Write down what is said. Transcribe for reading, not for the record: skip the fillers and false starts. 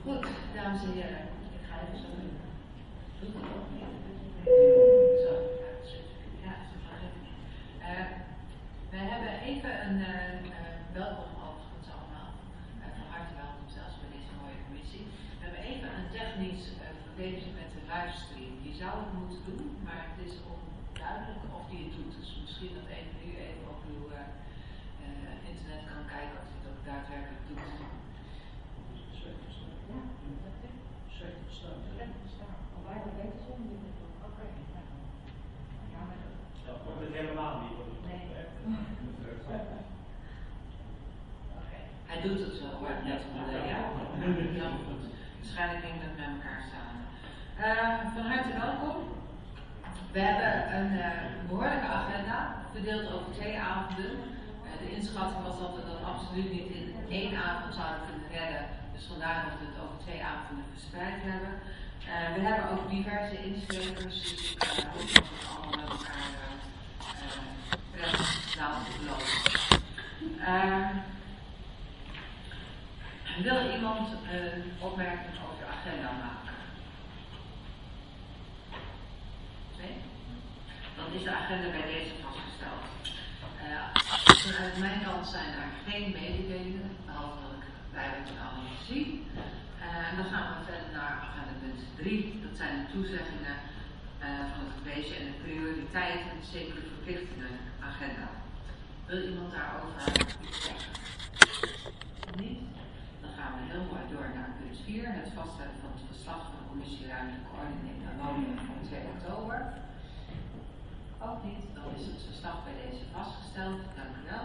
Goed, dames en heren, ik ga even zo doen. Zo, ja, zo gaat het. We hebben even een welkom overigens allemaal. Van harte welkom zelfs bij deze mooie commissie. We hebben even een technisch probleempje met de livestream. Je zou het moeten doen, maar het is onduidelijk of die het doet. Dus misschien dat even nu even op uw internet kan kijken of het ook daadwerkelijk doet. Dat wordt het helemaal niet. Hij doet het wel, maar net ja. Ja, goed. Waarschijnlijk denk ik dat met elkaar samen. Van harte welkom. We hebben een behoorlijke agenda, verdeeld over 2 avonden. De inschatting was dat we dat absoluut niet in 1 avond zouden kunnen redden. Dus vandaar dat we het over 2 avonden verspreid hebben. We hebben ook diverse insprekers, dus ik hoop dat we allemaal met elkaar prettig laten verlopen. Wil iemand een opmerking over de agenda maken? Nee? Dan is de agenda bij deze vastgesteld. Vanuit mijn kant zijn er geen mededelingen, behalve dat ik bij het allemaal zie. En dan gaan we verder naar agenda punt 3. Dat zijn de toezeggingen van het college en de prioriteiten, zeker de verplichtende agenda. Wil iemand daarover iets zeggen? Niet? Dan gaan we heel mooi door naar punt 4. Het vaststellen van het verslag van de commissie ruimtelijke ordening en woningen van 2 oktober. Ook niet. Dan is het verslag bij deze vastgesteld. Dank u wel.